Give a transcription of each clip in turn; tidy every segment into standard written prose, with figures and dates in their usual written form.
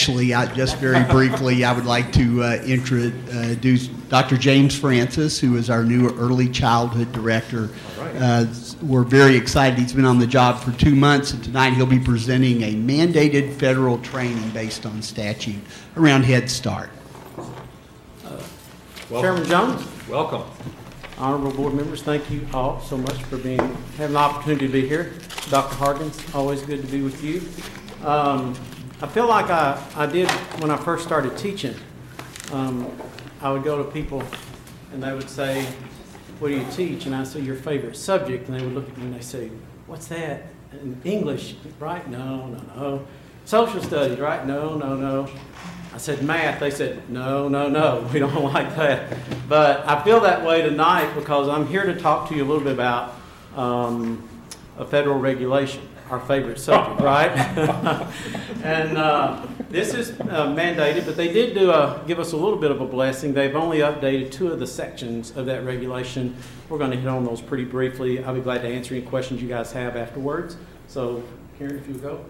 actually, just very briefly, I would like to introduce Dr. James Francis, who is our new early childhood director. We're very excited. He's been on the job for 2 months, and tonight he'll be presenting a mandated federal training based on statute around Head Start. Chairman Jones. Welcome. Honorable board members, thank you all so much for having the opportunity to be here. Dr. Harkins, always good to be with you. I feel like I did when I first started teaching. I would go to people and they would say, what do you teach? And I say, your favorite subject. And they would look at me and they say, what's that? And English, right? No. Social studies, right? No. I said math. They said, no, we don't like that. But I feel that way tonight because I'm here to talk to you a little bit about a federal regulation, our favorite subject, right? And this is mandated, but they did give us a little bit of a blessing. They've only updated 2 of the sections of that regulation. We're going to hit on those pretty briefly. I'll be glad to answer any questions you guys have afterwards. So, Karen, if you go.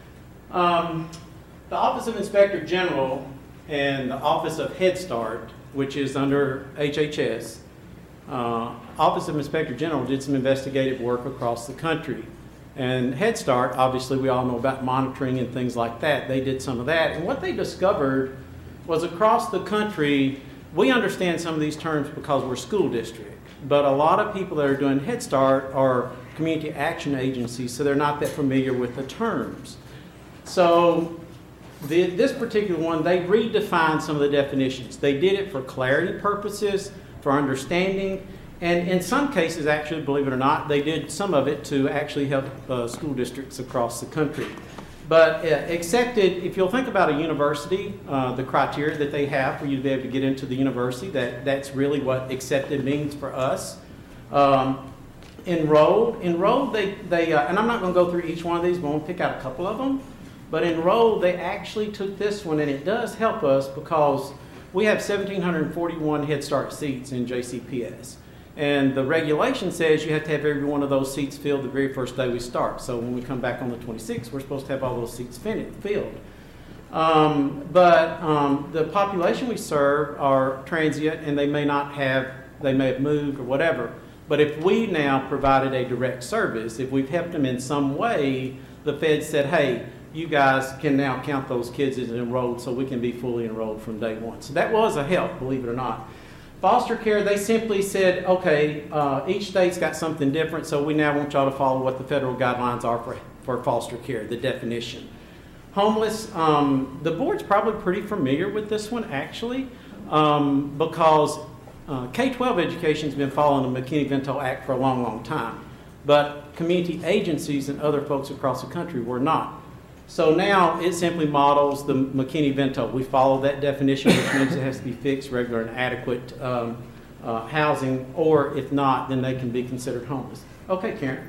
The Office of Inspector General and the Office of Head Start, which is under HHS, Office of Inspector General did some investigative work across the country. And Head Start, obviously we all know about monitoring and things like that. They did some of that. And what they discovered was across the country, we understand some of these terms because we're a school district. But a lot of people that are doing Head Start are community action agencies, so they're not that familiar with the terms. So this particular one, they redefined some of the definitions. They did it for clarity purposes, for understanding, and in some cases, actually, believe it or not, they did some of it to actually help school districts across the country. But accepted, if you'll think about a university, the criteria that they have for you to be able to get into the university, that's really what accepted means for us. Enrolled, they and I'm not going to go through each one of these, but I'm going to pick out a couple of them. But enrolled, they actually took this one, and it does help us because we have 1,741 Head Start seats in JCPS. And the regulation says you have to have every one of those seats filled the very first day we start. So when we come back on the 26th, we're supposed to have all those seats filled. But the population we serve are transient, and they may have moved or whatever. But if we now provided a direct service, if we've helped them in some way, the Fed said, hey, you guys can now count those kids as enrolled so we can be fully enrolled from day one. So that was a help, believe it or not. Foster care, they simply said, okay, each state's got something different, so we now want y'all to follow what the federal guidelines are for foster care, the definition. Homeless, the board's probably pretty familiar with this one, actually, because K-12 education's been following the McKinney-Vento Act for a long, long time, but community agencies and other folks across the country were not. So now it simply models the McKinney-Vento. We follow that definition, which means it has to be fixed, regular, and adequate housing, or if not, then they can be considered homeless. Okay, Karen.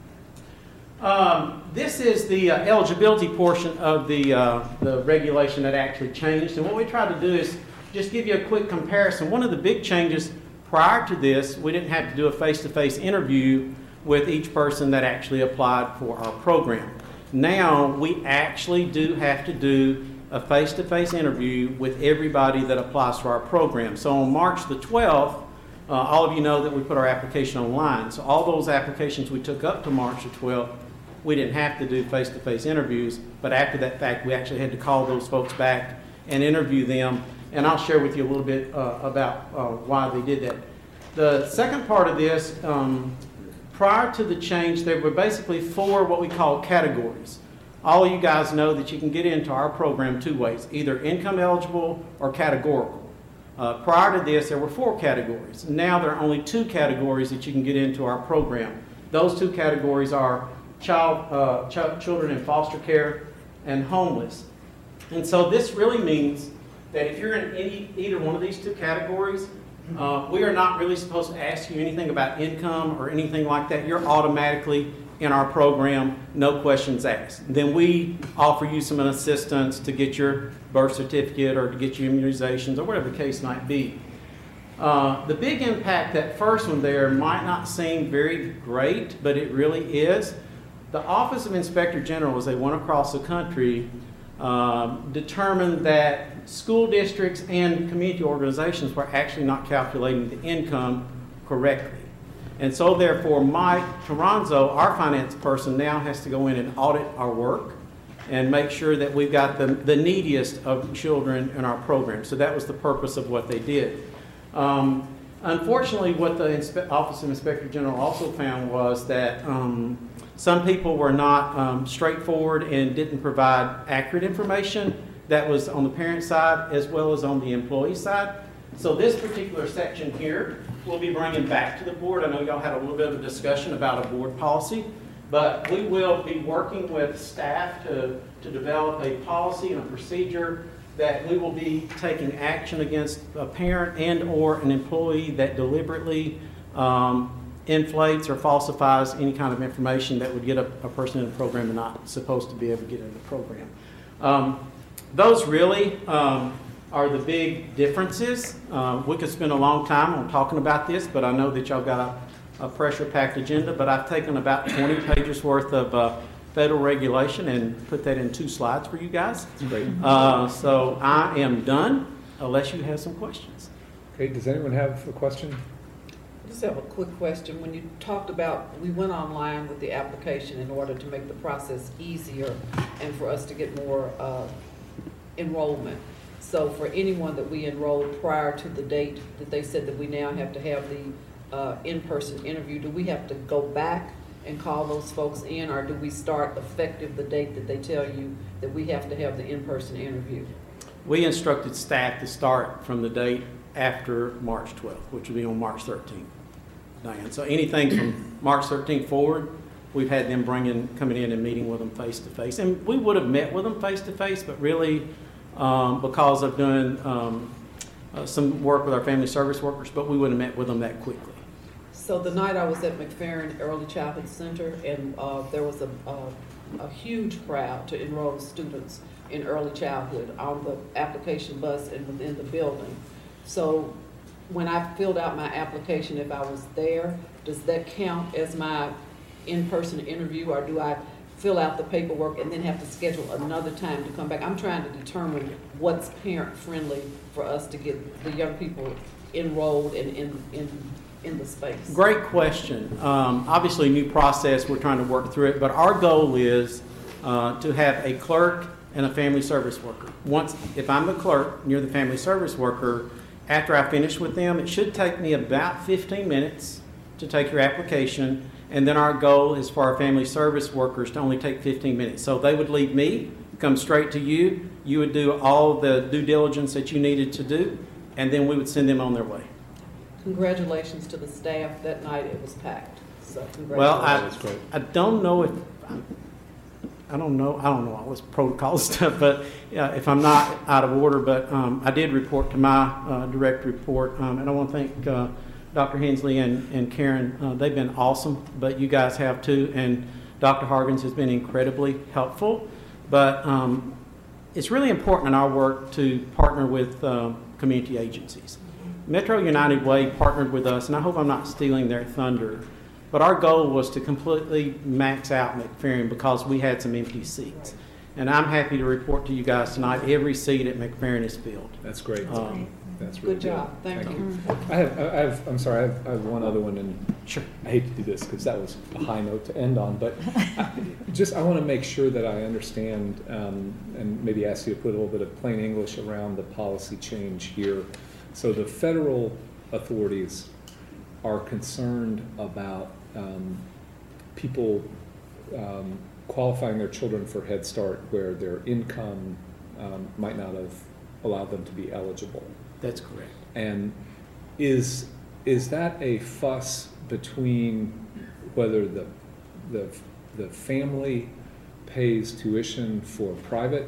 This is the eligibility portion of the regulation that actually changed. And what we try to do is just give you a quick comparison. One of the big changes prior to this, we didn't have to do a face-to-face interview with each person that actually applied for our program. Now, we actually do have to do a face-to-face interview with everybody that applies to our program. So on March the 12th, all of you know that we put our application online. So all those applications we took up to March the 12th, we didn't have to do face-to-face interviews, but after that fact, we actually had to call those folks back and interview them. And I'll share with you a little bit about why they did that. The second part of this, prior to the change, there were basically 4 what we call categories. All of you guys know that you can get into our program 2 ways, either income eligible or categorical. Prior to this, there were 4 categories. Now there are only 2 categories that you can get into our program. Those 2 categories are children in foster care and homeless. And so this really means that if you're in either one of these 2 categories, we are not really supposed to ask you anything about income or anything like that. You're automatically in our program, no questions asked. Then we offer you some assistance to get your birth certificate or to get your immunizations or whatever the case might be. The big impact, that first one there, might not seem very great, but it really is. The Office of Inspector General, as they went across the country, determined that school districts and community organizations were actually not calculating the income correctly. And so therefore, Mike Toronzo, our finance person, now has to go in and audit our work and make sure that we've got the neediest of children in our program. So that was the purpose of what they did. Unfortunately, what the Office of Inspector General also found was that some people were not straightforward and didn't provide accurate information. That was on the parent side as well as on the employee side. So this particular section here, we'll be bringing back to the board. I know y'all had a little bit of a discussion about a board policy, but we will be working with staff to develop a policy and a procedure that we will be taking action against a parent and or an employee that deliberately inflates or falsifies any kind of information that would get a person in the program and not supposed to be able to get in the program. Those really are the big differences. We could spend a long time on talking about this, but I know that y'all got a pressure-packed agenda, but I've taken about 20 pages worth of federal regulation and put that in 2 slides for you guys. That's great. So I am done, unless you have some questions. Okay, does anyone have a question? I just have a quick question. When you talked about, we went online with the application in order to make the process easier and for us to get more enrollment. So for anyone that we enrolled prior to the date that they said that we now have to have the in-person interview, do we have to go back and call those folks in, or do we start effective the date that they tell you that we have to have the in-person interview? We instructed staff to start from the date after March 12th, which will be on March 13th, Diane. So anything from March 13th forward, we've had them coming in and meeting with them face-to-face. And we would have met with them face-to-face, but really because of doing some work with our family service workers, but we wouldn't have met with them that quickly. So the night I was at McFerrin Early Childhood Center, and there was a huge crowd to enroll students in early childhood on the application bus and within the building. So when I filled out my application, if I was there, does that count as my in-person interview, or do I fill out the paperwork and then have to schedule another time to come back? I'm trying to determine what's parent-friendly for us to get the young people enrolled and in the space. Great question. Obviously, new process, we're trying to work through it, but our goal is to have a clerk and a family service worker. If I'm the clerk and you're the family service worker, after I finish with them, it should take me about 15 minutes to take your application, and then our goal is for our family service workers to only take 15 minutes. So they would leave me, come straight to you, you would do all the due diligence that you needed to do, and then we would send them on their way. Congratulations to the staff. That night it was packed. So well, congratulations. I don't know if I don't know all this protocol stuff, but if I'm not out of order, but I did report to my direct report, and I want to thank Dr. Hensley and Karen. They've been awesome, but you guys have too, and Dr. Hargens has been incredibly helpful. But it's really important in our work to partner with community agencies. Metro United Way partnered with us, and I hope I'm not stealing their thunder, but our goal was to completely max out McFerrin because we had some empty seats. And I'm happy to report to you guys tonight, every seat at McFerrin is filled. That's great. That's really good job. Thank you. I'm sorry, I have one other one, and sure. I hate to do this because that was a high note to end on, but I want to make sure that I understand and maybe ask you to put a little bit of plain English around the policy change here. So the federal authorities are concerned about people qualifying their children for Head Start where their income might not have allowed them to be eligible. That's correct. And is that a fuss between whether the family pays tuition for private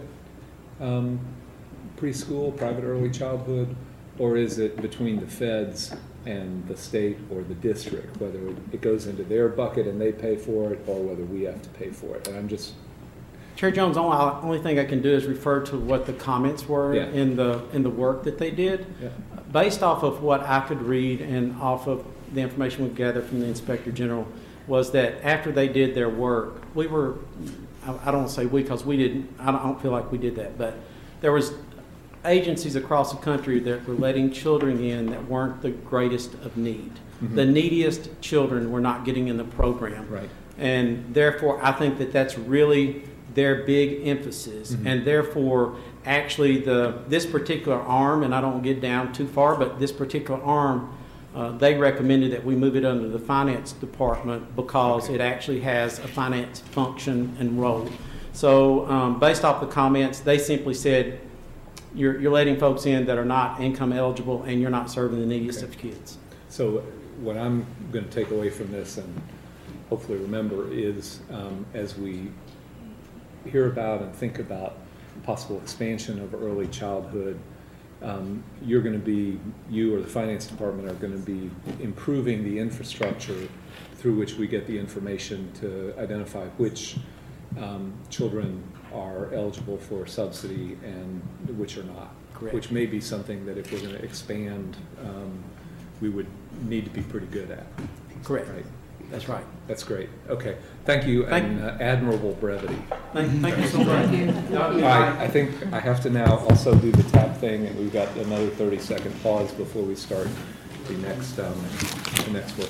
preschool, private early childhood, or is it between the feds and the state or the district, whether it goes into their bucket and they pay for it, or whether we have to pay for it? And I'm just... Chair Jones, the only thing I can do is refer to what the comments were in the work that they did. Yeah. Based off of what I could read and off of the information we've gathered from the Inspector General, was that after they did their work, I don't want to say we, because we didn't, I don't feel like we did that, but there was agencies across the country that were letting children in that weren't the greatest of need. Mhm. The neediest children were not getting in the program. Right. And therefore, I think that that's really their big emphasis. Mhm. And therefore, actually, this particular arm, and I don't get down too far, but this particular arm, they recommended that we move it under the finance department because Okay. it actually has a finance function and role. So based off the comments, they simply said, you're letting folks in that are not income eligible and you're not serving the neediest Okay. of kids. So what I'm going to take away from this and hopefully remember is as we hear about and think about possible expansion of early childhood, you or the finance department are going to be improving the infrastructure through which we get the information to identify which children are eligible for subsidy and which are not. Correct. Which may be something that if we're going to expand, we would need to be pretty good at. Correct. Right. That's right. That's great. Okay. Thank you. Thank and admirable brevity. Thank you so much. All right. I think I have to now also do the tap thing, and we've got another 30-second pause before we start the next work.